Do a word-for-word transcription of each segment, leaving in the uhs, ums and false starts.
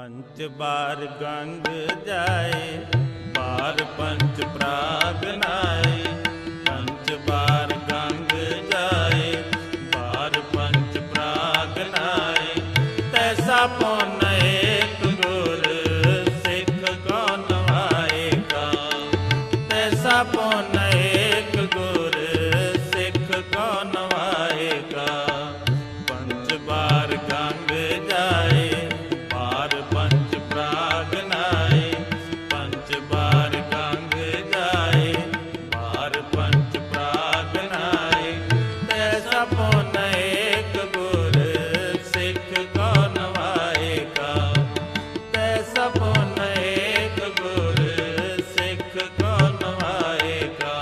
पंच बार गंग जाए, बार पंच प्राग नाए। पंच बार गंग जाए, बार पंच प्राग नाए। तैसा पुन एक गुर सिख को नवाएगा। तैसा पुन एक गुर सिख को नवाएगा। पंच बार गंग जाए, बार पंच प्राग नाए। पंच बार गंग जाए, बार पंच प्राग नाए। तैसा पुन एक गुर सिख को नवाएगा। तैसा पुन एक गुर सिख को नवाएगा।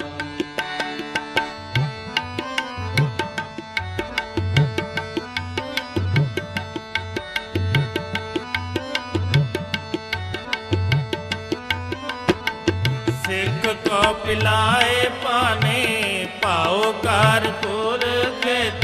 सिख को पिलाए पानी, पाओ कार तुर खेत।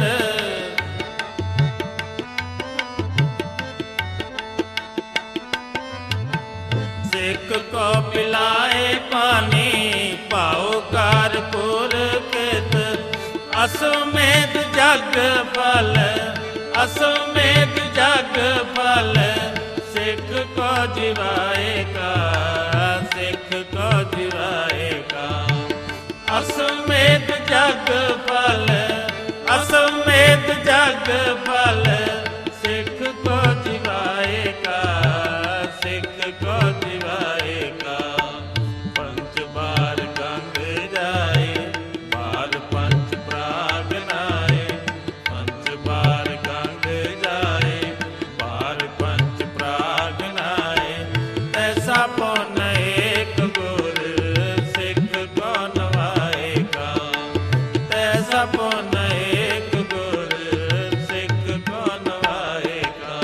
सिख को पिलाए पानी, पाओ कार पुर खेत। अश्वमेध जग फल, अश्वमेध जग फल। सिख को जिवाएगा, सिख को जिवाएगा। अश्वमेध जग फल, अश्वमेध जग फल। सिख को जिवाएगा, सिख को जिवाएगा। पंच बार गंग जाए, बार पंच प्राग नाए। पंच बार गंग जाए, बार पंच प्राग नाए। तैसा पुन एक गुर सिख को नवाएगा। तैसा पुन एक गुर सिख को नवाएगा।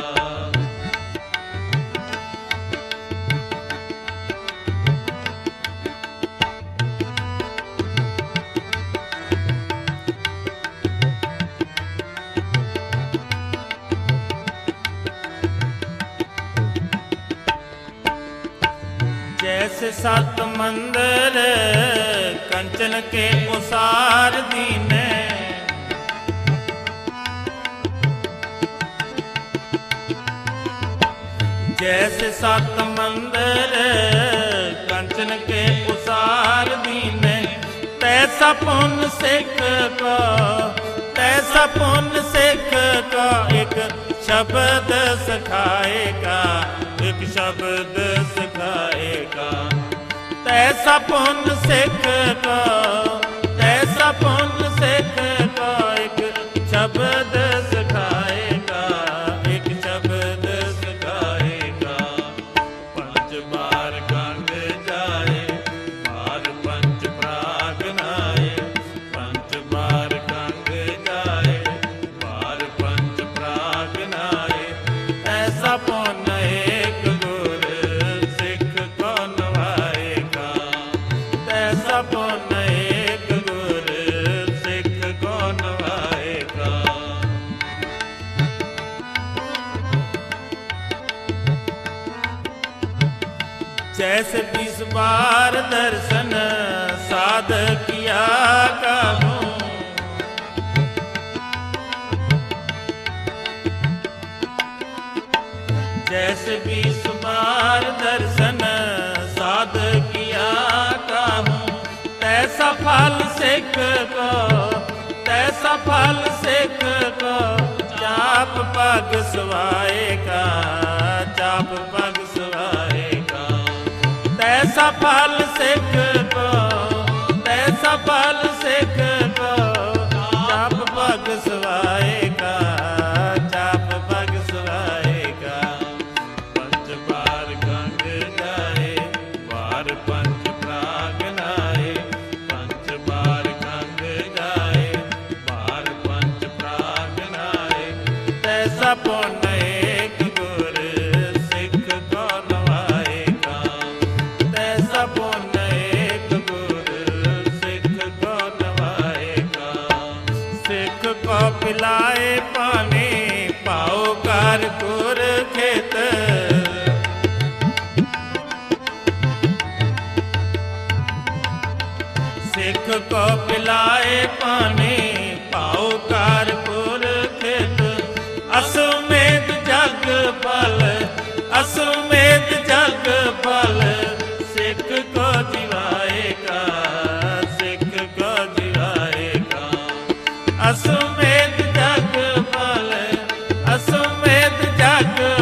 जैसे सत मंदिर कंचन के उसार दीने। जैसे सत मंदिर कंचन के उसार दीने। तैसा पुन सिख को, तैसा पुन सिख को एक शब्द सिखाएगा। एक शब्द सिखाएगा। तैसा पुन सिख को, तैसा पुन सिख को एक शब्द सिखाएगा। एक शब्द सिखाएगा। पंच बार गंग जाए, बार पंच प्राग नाए। पंच बार गंग जाए, बार पंच प्राग नाए। ऐसा पुन एक गुर सिख को नवाएगा। तैसा पुन एक गुर सिख को नवाएगा। जैसे बीस बार दर्शन साध किया कहूँ। जैसे बीस बार दर्शन साध किया कहूँ। तैसा फल सिख को, तैसा फल सिख को चाप पग सुवाएगा। चाप पग सुवाएगा। तैसा फल सिख को, तैसा फल सिख को चाप पग सुवाएगा। चाप पग सुवाएगा। पंच बार गंग जाए, बार पंच प्राग नाए। पंच बार गंग जाए, बार पंच प्राग नाए। तैसा पुन एक गुर सिख को नवाएगा। तैसा पुन एक गुर सिख को नवाएगा। सिख को पिलाए पानी, पाओ कार पुर खेत। को पिलाए पानी, पाओ कार पुरखित असुमेध जग फल, असुमेध जग फल सिख को जिवाएगा, सिख को जिवाएगा। असुमेध जग फल, असुमेध जग